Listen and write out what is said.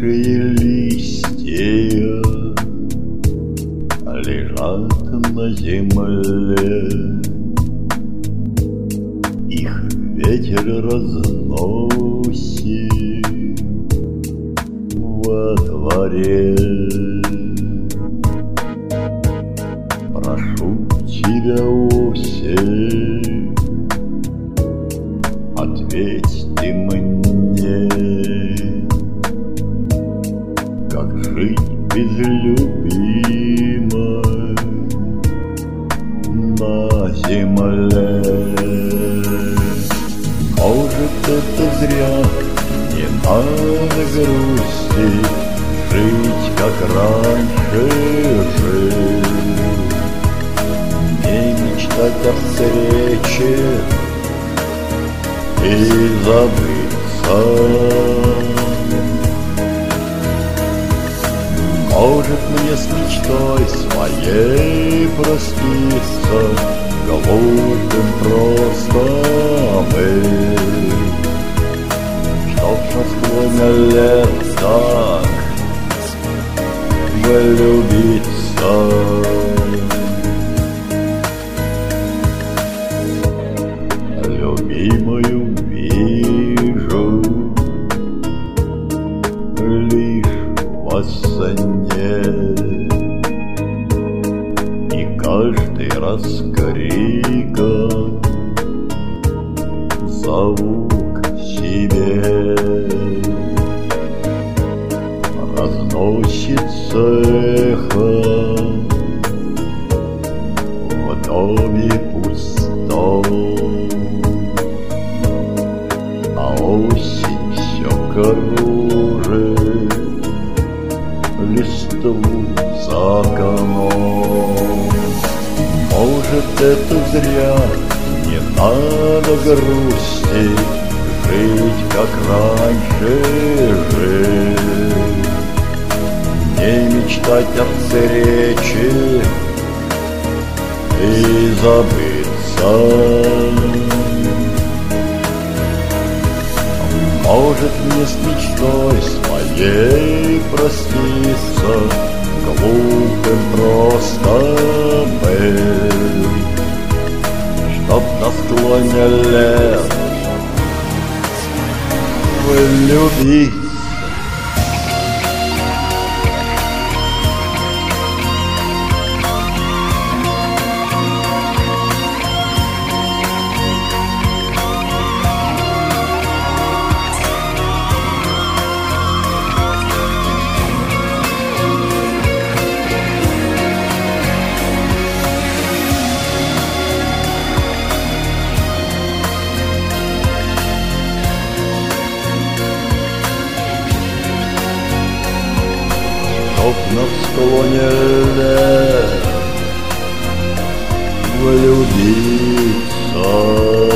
Опавшие листья лежат на земле, их ветер разносит во дворе. Прошу тебя, осень, ответь ты мне, как жить без любимой на земле. Может, это зря, не надо грустить, жить как раньше жил, не мечтать о встрече и забыться. Может, мне с мечтой своей проститься, голубым просто быть, чтоб на склоне лет так влюбиться. Любимую вижу лишь во сне, и каждый раз криком зову к себе. Разносится эхо в доме пустом, а осень все кружит листву за окном. Может, это зря, не надо грустить, жить как раньше жил, не мечтать о встрече и забыться. Может, мне с мечтой своей проститься, глупым просто быть, чтоб на склоне лет влюбиться. Чтоб на склоне лет влюбиться.